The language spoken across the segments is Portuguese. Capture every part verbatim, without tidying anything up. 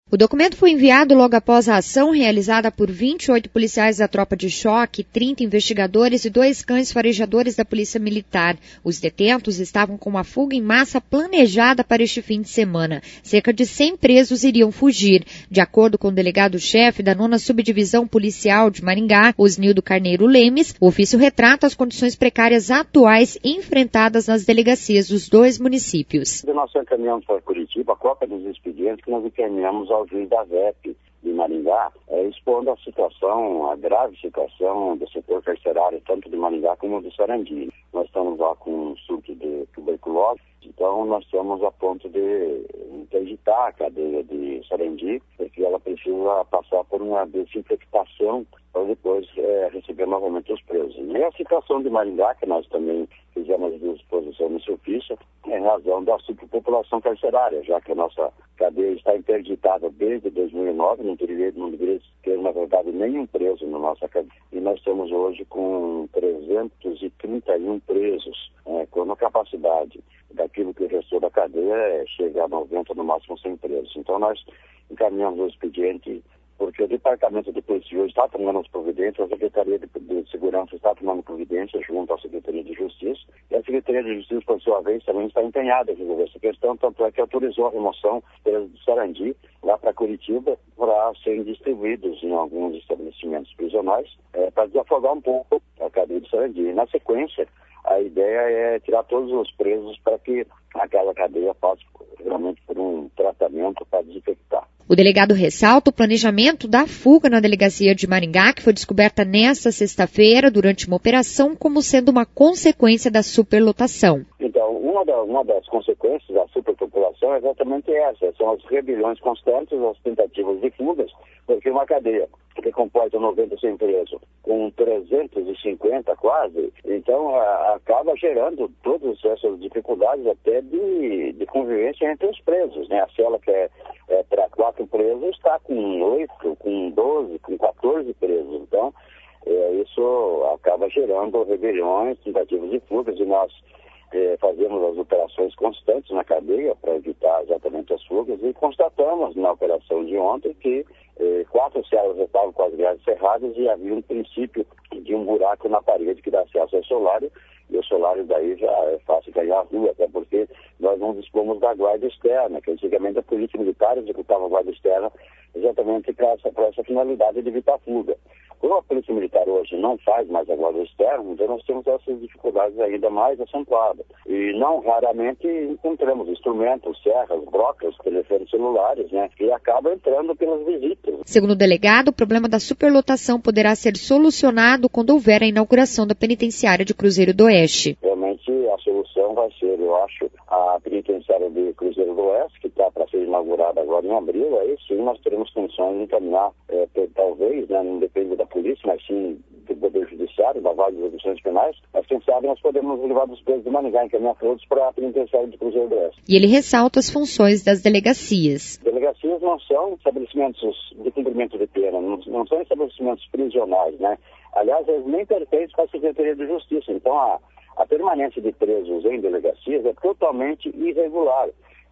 O documento foi enviado logo após a ação realizada por vinte e oito policiais da tropa de choque, trinta investigadores e dois cães farejadores da Polícia Militar. Os detentos estavam com uma fuga em massa planejada para este fim de semana. Cerca de cem presos iriam fugir. De acordo com o delegado-chefe da nona Subdivisão Policial de Maringá, Osnildo Carneiro Lemes, o ofício retrata as condições precárias atuais enfrentadas nas delegacias dos dois municípios. Nós encaminhamos para Curitiba a cópia dos expedientes que nós encaminhamos ao juiz da V E P de Maringá, é, expondo a situação, a grave situação do setor carcerário, tanto de Maringá como do Sarandi. Nós estamos lá com um surto de tuberculose, então nós estamos a ponto de interditar a cadeia de Sarandi, porque ela precisa passar por uma desinfectação para depois é, receber novamente os presos. E a situação de Maringá, que nós também fizemos a disposição nesse ofício, é em razão da superpopulação carcerária, já que a nossa cadeia está interditada desde dois mil e nove, não deveria, não deveria ter, na verdade, nenhum preso na nossa cadeia. E nós estamos hoje com trezentos e trinta e um presos, é, com a capacidade daquilo que o gestor da cadeia é chegar a noventa, no máximo cem presos. Então nós encaminhamos o expediente porque o Departamento de Polícia está tomando as providências, a Secretaria de, de Segurança está tomando providências junto à Secretaria de Justiça, e a Secretaria de Justiça, por sua vez, também está empenhada em resolver essa questão, tanto é que autorizou a remoção do Sarandi lá para Curitiba para serem distribuídos em alguns estabelecimentos prisionais, é, para desafogar um pouco a cadeia de Sarandi. E, na sequência, a ideia é tirar todos os presos para que aquela cadeia passe realmente por um tratamento para desinfectar. O delegado ressalta o planejamento da fuga na delegacia de Maringá, que foi descoberta nesta sexta-feira durante uma operação, como sendo uma consequência da superlotação. Então, uma, da, uma das consequências da superpopulação é exatamente essa, são as rebeliões constantes, as tentativas de fugas, porque uma cadeia que comporta noventa e cem presos, com trezentos e cinquenta quase, então a, acaba gerando todas essas dificuldades até de, de convivência entre os presos, né? A cela que é, é para quatro presos está com oito, com doze, com quatorze presos, então é, isso acaba gerando rebeliões, tentativas de fugas, e nós é, fazemos as operações constantes na cadeia para evitar exatamente as fugas, e constatamos na operação de ontem que eh, quatro celas estavam com as grades cerradas e havia um princípio de um buraco na parede que dá acesso ao solário, e o solário daí já é fácil ganhar a rua, até porque nós não dispomos da guarda externa, que antigamente a polícia militar executava a guarda externa exatamente para essa, para essa finalidade de evitar fuga. Como a polícia militar hoje não faz mais a guarda externa, então nós temos essas dificuldades ainda mais acentuadas. E não raramente encontramos instrumentos, serras, brocas, telefones celulares, né, que acabam entrando pelas visitas. Segundo o delegado, o problema da superlotação poderá ser solucionado quando houver a inauguração da penitenciária de Cruzeiro do Oeste. Realmente a solução vai ser, eu acho, a penitenciária de Cruzeiro do Oeste, que está para ser inaugurada agora em abril. Aí sim nós teremos condições de encaminhar, é, talvez, né, não depende da polícia, mas sim do Poder Judiciário, da Vale de Execuções Penais, mas quem sabe nós podemos levar dos presos de Maringá, encaminhar todos para a penitenciária de Cruzeiro do Oeste. E ele ressalta as funções das delegacias. Delegacias não são estabelecimentos de cumprimento de pena, não, não são estabelecimentos prisionais, né? Aliás, eles nem pertencem para a Secretaria de Justiça, então a, a permanência de presos em delegacias é totalmente irregular.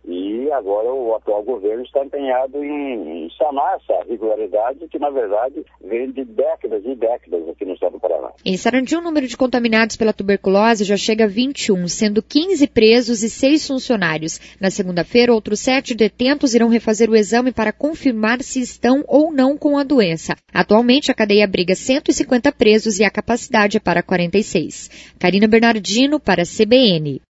E agora o atual governo está empenhado em, em sanar essa irregularidade que, na verdade, vem de décadas e décadas aqui no estado do Paraná. Em Sarandi, o número de contaminados pela tuberculose já chega a vinte e um, sendo quinze presos e seis funcionários. Na segunda-feira, outros sete detentos irão refazer o exame para confirmar se estão ou não com a doença. Atualmente, a cadeia abriga cento e cinquenta presos e a capacidade é para quarenta e seis. Karina Bernardino, para a C B N.